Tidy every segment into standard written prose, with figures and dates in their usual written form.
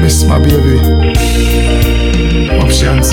miss my baby. Options,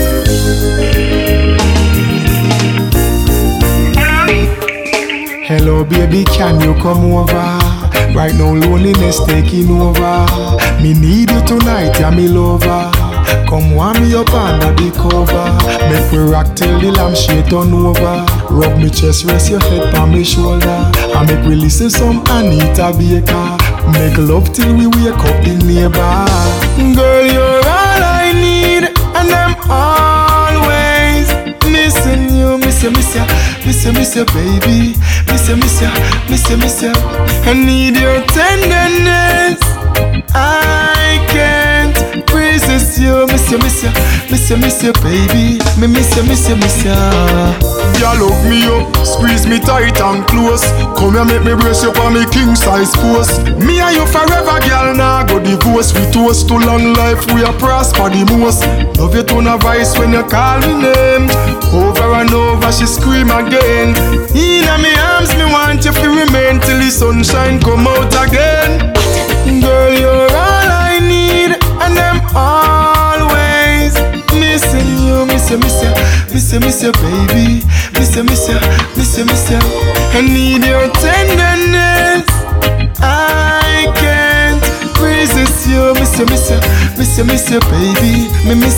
hello baby, can you come over? Right now loneliness taking over. Me need you tonight, yeah me lover. Come warm me up under the cover. Make we rock till the lampshade turn over. Rub me chest, rest your head on me shoulder. And make we listen some Anita Baker. Make love till we wake up the neighbor. Girl, you're all I need, and I'm always missing you. Miss you, baby. Miss you. I need your tenderness. I can't resist you. Miss you, baby. Me miss you. Girl, hug me up, squeeze me tight and close. Come here, make me brace you for me king size post. Me and you forever, girl, nah go divorce. We toast to long life, we are prosper the most. Love you tone of voice when you call me name. Over and over, she scream again. In my arms, me want you to remain till the sunshine come out again. Girl, you're all I need, and I'm always missing you. Miss you, baby. Miss you. I need your tenderness. I can't resist you. Miss you, baby. Me miss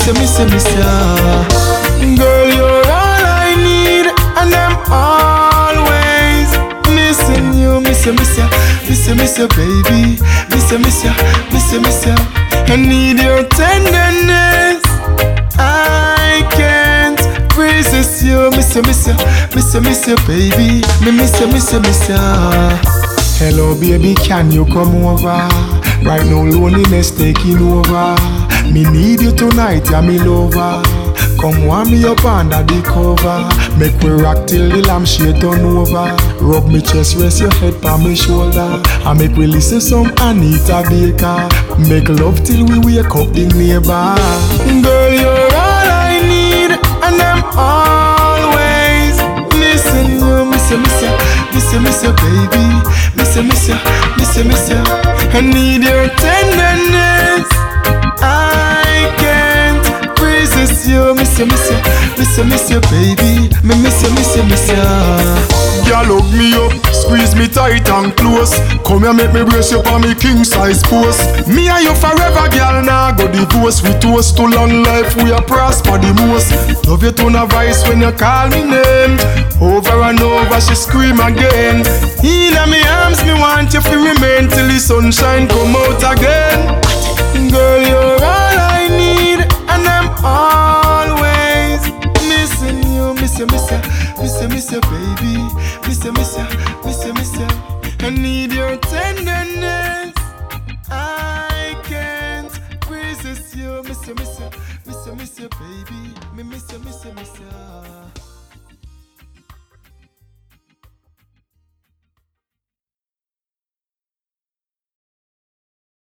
you. Girl, you're all I need, and I'm always missing you. Miss you, baby. Miss you. I need your tenderness. I can't resist you. Miss you, baby. Me miss you. Hello, baby, can you come over? Right now, loneliness taking over. Me need you tonight, yeah, me lover. Come warm me up under the cover. Make we rock till the lampshade turn over. Rub me chest, rest your head on me shoulder. And make we listen some Anita Baker. Make love till we wake up the neighbor. Girl, you're all I need, and I'm always missing you. Miss you, baby. Miss you. I need your tenderness. I can't resist you. Miss you, baby. Me miss you. Girl, hug me up, squeeze me tight and close. Come here, make me brace you for me king size post. Me and you forever, girl, nah go divorce. We toast to long life, we are prosper the most. Love you tone of voice when you call me name. Over and over, she scream again. In my arms, me want you to remain till the sunshine come out again. Girl, you're all I need, and I'm always missing you. Miss you, baby. Miss you. I need your tenderness. I can't resist you. Miss you, baby. Miss you.